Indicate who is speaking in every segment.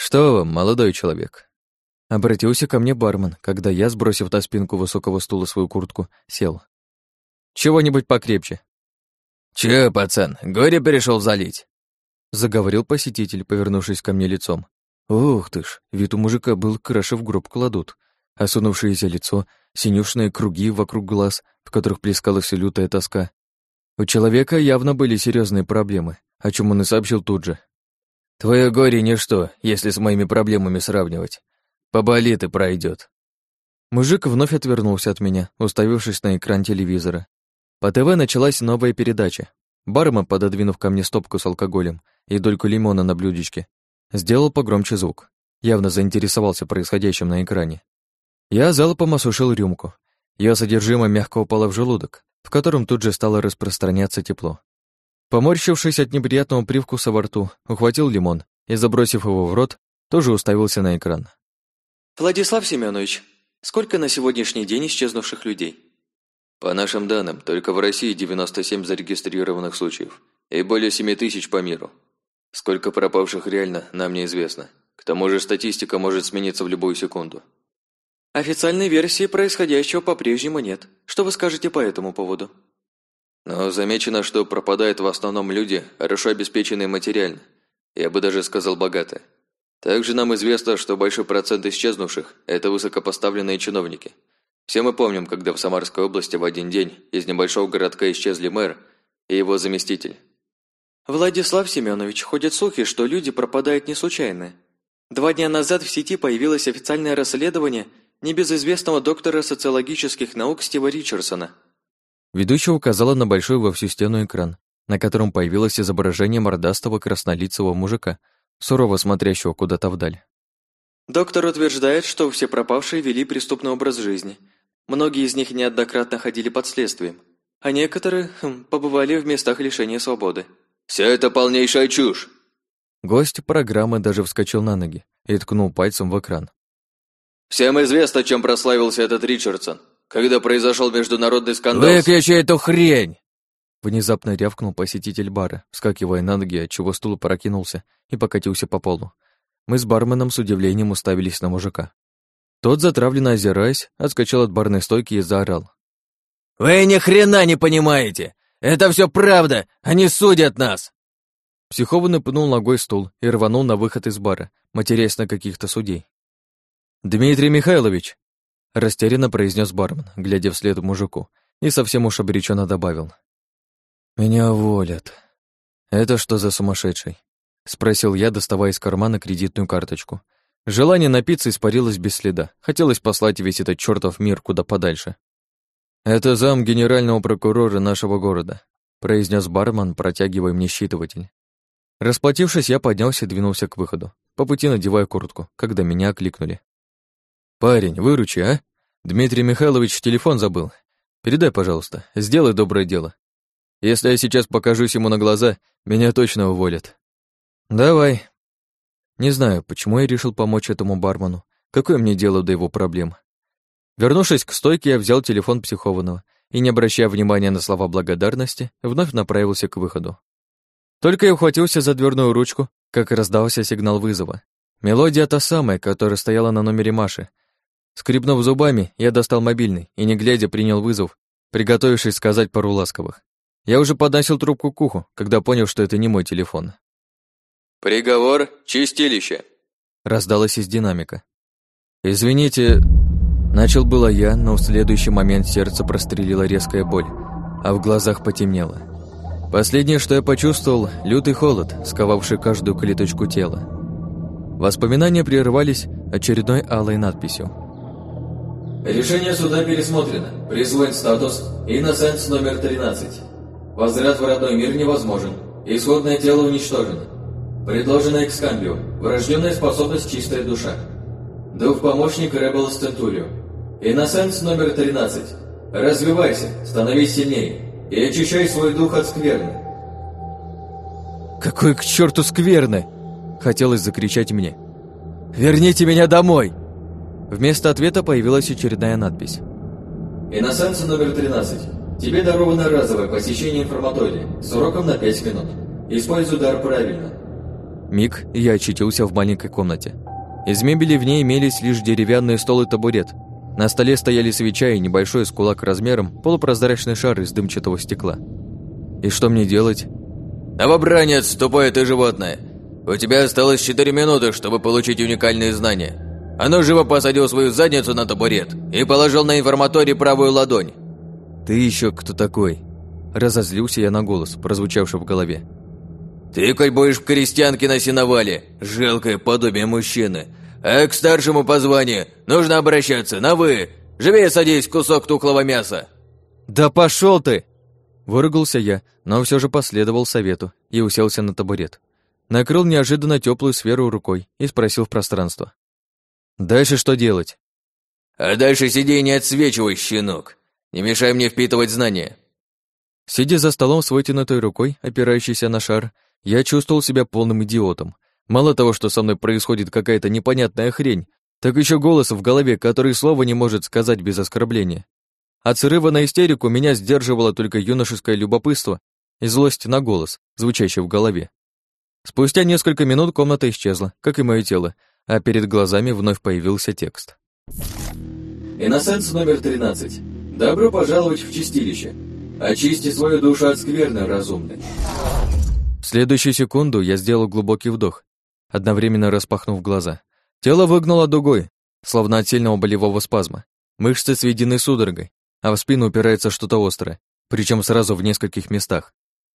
Speaker 1: «Что вам, молодой человек?» Обратился ко мне бармен, когда я, сбросив на спинку высокого стула свою куртку, сел. «Чего-нибудь покрепче».
Speaker 2: «Чё, пацан, горе перешел залить?»
Speaker 1: Заговорил посетитель, повернувшись ко мне лицом. Ух ты ж, вид у мужика был, краши в гроб кладут. Осунувшееся лицо, синюшные круги вокруг глаз, в которых плескалась лютая тоска. У человека явно были серьезные проблемы, о чем он и сообщил тут же.
Speaker 2: «Твое горе ничто, если с моими проблемами сравнивать. Поболит и пройдет.
Speaker 1: Мужик вновь отвернулся от меня, уставившись на экран телевизора. По ТВ началась новая передача. Бармен, пододвинув ко мне стопку с алкоголем и дольку лимона на блюдечке, сделал погромче звук. Явно заинтересовался происходящим на экране. Я залпом осушил рюмку. Ее содержимое мягко упало в желудок, в котором тут же стало распространяться тепло. Поморщившись от неприятного привкуса во рту, ухватил лимон и, забросив его в рот, тоже уставился на экран.
Speaker 3: «Владислав Семенович, сколько на сегодняшний день исчезнувших людей?»
Speaker 1: По нашим данным, только в России 97 зарегистрированных случаев и более 7000 по миру. Сколько пропавших реально, нам неизвестно. К тому же статистика может смениться в любую секунду.
Speaker 3: Официальной версии происходящего по-прежнему нет. Что вы скажете по этому поводу?
Speaker 1: Но замечено, что пропадают в основном люди, хорошо обеспеченные материально. Я бы даже сказал, богатые. Также нам известно, что большой процент исчезнувших – это высокопоставленные чиновники. Все мы помним, когда в Самарской области в один день из небольшого городка исчезли мэр и его заместитель.
Speaker 3: Владислав Семенович, ходят слухи, что люди пропадают не случайно. 2 дня назад в сети появилось официальное расследование небезызвестного доктора социологических наук Стива Ричардсона.
Speaker 1: Ведущая указала на большой во всю стену экран, на котором появилось изображение мордастого краснолицего мужика, сурово смотрящего куда-то вдаль.
Speaker 3: Доктор утверждает, что все пропавшие вели преступный образ жизни. Многие из них неоднократно ходили под следствием, а некоторые побывали в местах лишения свободы.
Speaker 2: «Все это полнейшая чушь!»
Speaker 1: Гость программы даже вскочил на ноги и ткнул пальцем в экран.
Speaker 2: «Всем известно, чем прославился этот Ричардсон, когда произошел международный скандал».
Speaker 1: «Выключи эту хрень!» Внезапно рявкнул посетитель бара, вскакивая на ноги, отчего стул опрокинулся и покатился по полу. Мы с барменом с удивлением уставились на мужика. Тот, затравленно озираясь, отскочил от барной стойки и заорал.
Speaker 2: «Вы ни хрена не понимаете! Это все правда! Они судят нас!»
Speaker 1: Психованный пнул ногой стул и рванул на выход из бара, матерясь на каких-то судей. «Дмитрий Михайлович!» — растерянно произнес бармен, глядя вслед мужику, и совсем уж обреченно добавил. «Меня уволят. Это что за сумасшедший?» — спросил я, доставая из кармана кредитную карточку. Желание напиться испарилось без следа. Хотелось послать весь этот чертов мир куда подальше. «Это зам генерального прокурора нашего города», — произнес бармен, протягивая мне считыватель. Расплатившись, я поднялся и двинулся к выходу, по пути надевая куртку, когда меня окликнули. «Парень, выручи, а? Дмитрий Михайлович телефон забыл. Передай, пожалуйста, сделай доброе дело. Если я сейчас покажусь ему на глаза, меня точно уволят». «Давай». Не знаю, почему я решил помочь этому бармену. Какое мне дело до его проблем? Вернувшись к стойке, я взял телефон психованного и, не обращая внимания на слова благодарности, вновь направился к выходу. Только я ухватился за дверную ручку, как раздался сигнал вызова. Мелодия та самая, которая стояла на номере Маши. Скрипнув зубами, я достал мобильный и, не глядя, принял вызов, приготовившись сказать пару ласковых. Я уже подносил трубку к уху, когда понял, что это не мой телефон.
Speaker 2: «Приговор – чистилище»,
Speaker 1: — раздалось из динамика. «Извините...» Начал было я, но в следующий момент сердце прострелила резкая боль, а в глазах потемнело. Последнее, что я почувствовал – лютый холод, сковавший каждую клеточку тела. Воспоминания прерывались очередной алой надписью.
Speaker 4: Решение суда пересмотрено. Присвоен статус «Инносенс номер 13». Возврат в родной мир невозможен. Исходное тело уничтожено. Предложено экскамбио. Врожденная способность «Чистая душа». Дух-помощник Ребелс Центурио. Инносенс номер 13. Развивайся, становись сильнее и очищай свой дух от скверны.
Speaker 1: «Какой к черту скверны?» — хотелось закричать мне. «Верните меня домой!» Вместо ответа появилась очередная надпись.
Speaker 4: Инносенс номер 13. Тебе даровано разовое посещение информатория с уроком на 5 минут. Используй дар правильно.
Speaker 1: Миг, и я очутился в маленькой комнате. Из мебели в ней имелись лишь деревянный стол и табурет. На столе стояли свеча и небольшой с кулак размером полупрозрачный шар из дымчатого стекла. И что мне делать?
Speaker 2: «Новобранец, тупое ты животное! У тебя осталось 4 минуты, чтобы получить уникальные знания. А ну живо посадил свою задницу на табурет и положил на информаторий правую ладонь».
Speaker 1: «Ты еще кто такой?» Разозлился я на голос, прозвучавший в голове.
Speaker 2: «Тыкать будешь в крестьянки на сеновале, жалкое подобие мужчины. А к старшему по званию нужно обращаться на «вы». Живее садись, кусок тухлого мяса».
Speaker 1: «Да пошел ты!» Выругался я, но все же последовал совету и уселся на табурет. Накрыл неожиданно теплую сферу рукой и спросил в пространство. «Дальше что делать?»
Speaker 2: «А дальше сиди и не отсвечивай, щенок. Не мешай мне впитывать знания».
Speaker 1: Сидя за столом с вытянутой рукой, опирающейся на шар, я чувствовал себя полным идиотом. Мало того, что со мной происходит какая-то непонятная хрень, так еще голос в голове, который слова не может сказать без оскорбления. От срыва на истерику меня сдерживало только юношеское любопытство и злость на голос, звучащий в голове. Спустя несколько минут комната исчезла, как и мое тело, а перед глазами вновь появился текст.
Speaker 4: Иносенс номер 13. Добро пожаловать в чистилище. Очисти свою душу от скверны, разумный.
Speaker 1: В следующую секунду я сделал глубокий вдох, одновременно распахнув глаза. Тело выгнуло дугой, словно от сильного болевого спазма. Мышцы сведены судорогой, а в спину упирается что-то острое, причем сразу в нескольких местах.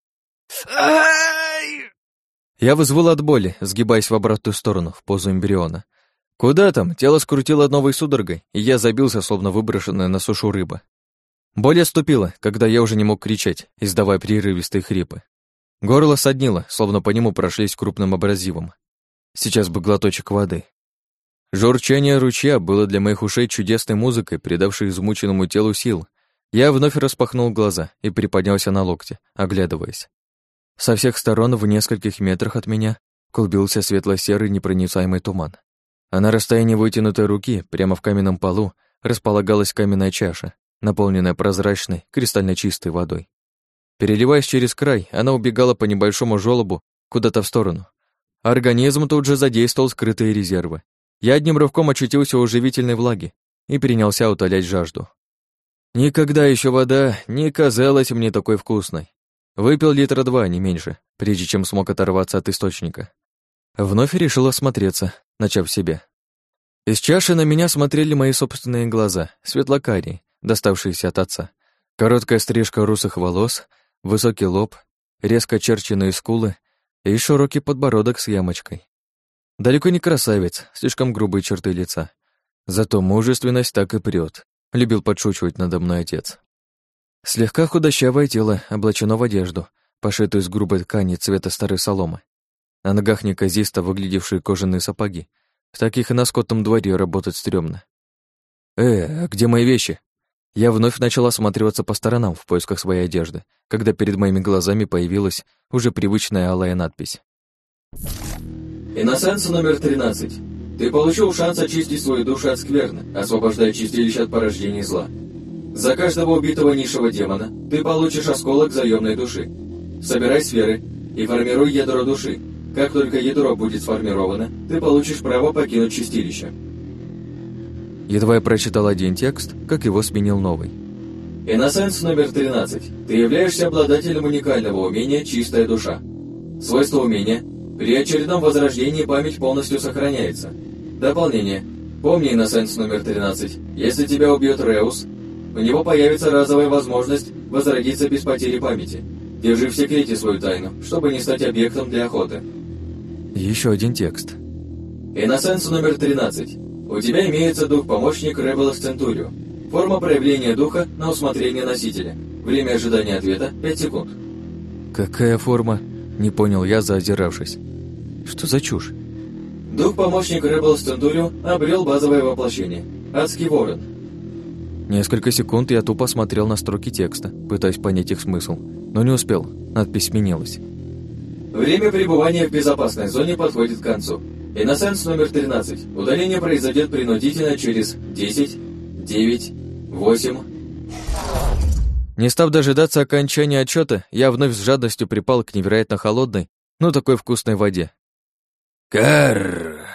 Speaker 1: Я взвыл от боли, сгибаясь в обратную сторону, в позу эмбриона. Куда там? Тело скрутило новой судорогой, и я забился, словно выброшенная на сушу рыба. Боль отступила, когда я уже не мог кричать, издавая прерывистые хрипы. Горло соднило, словно по нему прошлись крупным абразивом. Сейчас бы глоточек воды. Журчание ручья было для моих ушей чудесной музыкой, придавшей измученному телу сил. Я вновь распахнул глаза и приподнялся на локте, оглядываясь. Со всех сторон, в нескольких метрах от меня, клубился светло-серый непроницаемый туман. А на расстоянии вытянутой руки, прямо в каменном полу, располагалась каменная чаша, наполненная прозрачной, кристально чистой водой. Переливаясь через край, она убегала по небольшому желобу куда-то в сторону. Организм тут же задействовал скрытые резервы. Я одним рывком очутился у живительной влаги и принялся утолять жажду. Никогда еще вода не казалась мне такой вкусной. Выпил 2 литра, не меньше, прежде чем смог оторваться от источника. Вновь решил осмотреться, начав себе. Из чаши на меня смотрели мои собственные глаза, светло-карие, доставшиеся от отца. Короткая стрижка русых волос, высокий лоб, резко очерченные скулы и широкий подбородок с ямочкой. Далеко не красавец, слишком грубые черты лица. Зато мужественность так и прёт, любил подшучивать надо мной отец. Слегка худощавое тело облачено в одежду, пошитую из грубой ткани цвета старой соломы. На ногах неказисто выглядевшие кожаные сапоги. В таких и на скотном дворе работать стрёмно. А где мои вещи? Я вновь начал осматриваться по сторонам в поисках своей одежды, когда перед моими глазами появилась уже привычная алая надпись.
Speaker 4: Иносенс номер 13. Ты получил шанс очистить свою душу от скверны, освобождая чистилище от порождений зла. За каждого убитого низшего демона ты получишь осколок заёмной души. Собирай сферы и формируй ядро души. Как только ядро будет сформировано, ты получишь право покинуть чистилище.
Speaker 1: Едва я прочитал один текст, как его сменил новый.
Speaker 4: Иносенс номер 13. Ты являешься обладателем уникального умения «Чистая душа». Свойство умения: при очередном возрождении память полностью сохраняется. Дополнение. Помни, Иносенс номер 13. Если тебя убьет Реус, у него появится разовая возможность возродиться без потери памяти. Держи в секрете свою тайну, чтобы не стать объектом для охоты.
Speaker 1: Еще один текст.
Speaker 4: Иносенс номер 13. У тебя имеется дух-помощник Ребелос Центурио. Форма проявления духа на усмотрение носителя. Время ожидания ответа 5 секунд.
Speaker 1: Какая форма? Не понял я, заозиравшись. Что за чушь?
Speaker 4: Дух-помощник Ребелос Центурио обрел базовое воплощение. Адский ворон.
Speaker 1: Несколько секунд я тупо смотрел на строки текста, пытаясь понять их смысл, но не успел. Надпись сменилась.
Speaker 4: Время пребывания в безопасной зоне подходит к концу. Иносенс номер 13. Удаление произойдет принудительно через 10, 9, 8...
Speaker 1: Не став дожидаться окончания отчета, я вновь с жадностью припал к невероятно холодной, но такой вкусной воде.
Speaker 2: Карр.